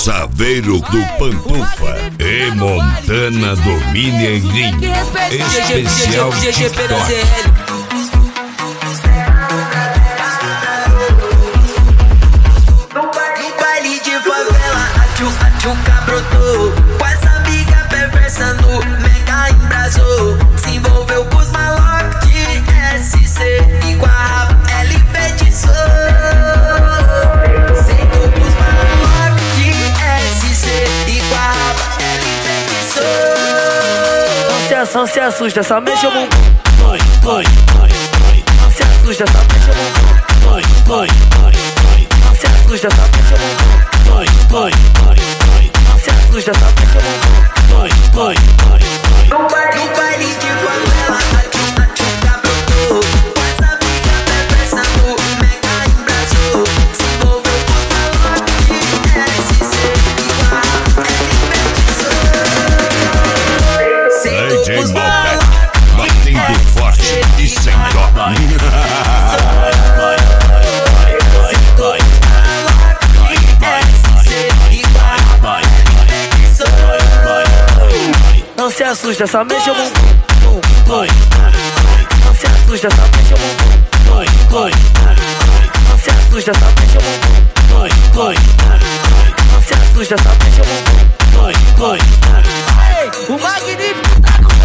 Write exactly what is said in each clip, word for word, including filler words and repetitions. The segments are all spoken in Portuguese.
Saveiro do Pantufa e Montana do Mineirinho. Especial TikTok. No baile de favela, a tchu, a tchuca brotou. Com essa amiga perversa no mega embrasou. Se envolveu com os malocos de S C e com a rapa ela enfeitiçou. Sentou com os malocos de S C e com a rapa ela enfeitiçou. Não se assusta, só mexe o bumbum. Não se assusta, só mexe o bumbum. Não se assusta, só mexe o bumbum. Não se assusta, só mexe o bumbum. No baile de favela, a tchu, a tchuca brotou. Com essa amiga perversa no mega embrasou. Se envolveu com os malocos de S C e com a rapa ela enfeitiçou. Sentou com os malocos batendo forte e sem dó. Não se assusta, só mexe o bumbum. Não se assusta, só mexe o bumbum. Não se assusta, só mexe o bumbum. Não se assusta, só mexe o bumbum. O magnífico tá com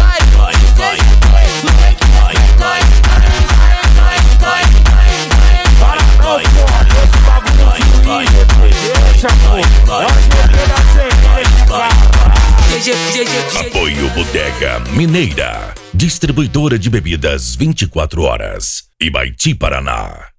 Apoio Bodega Mineira, distribuidora de bebidas vinte e quatro horas, Ibaiti, Paraná.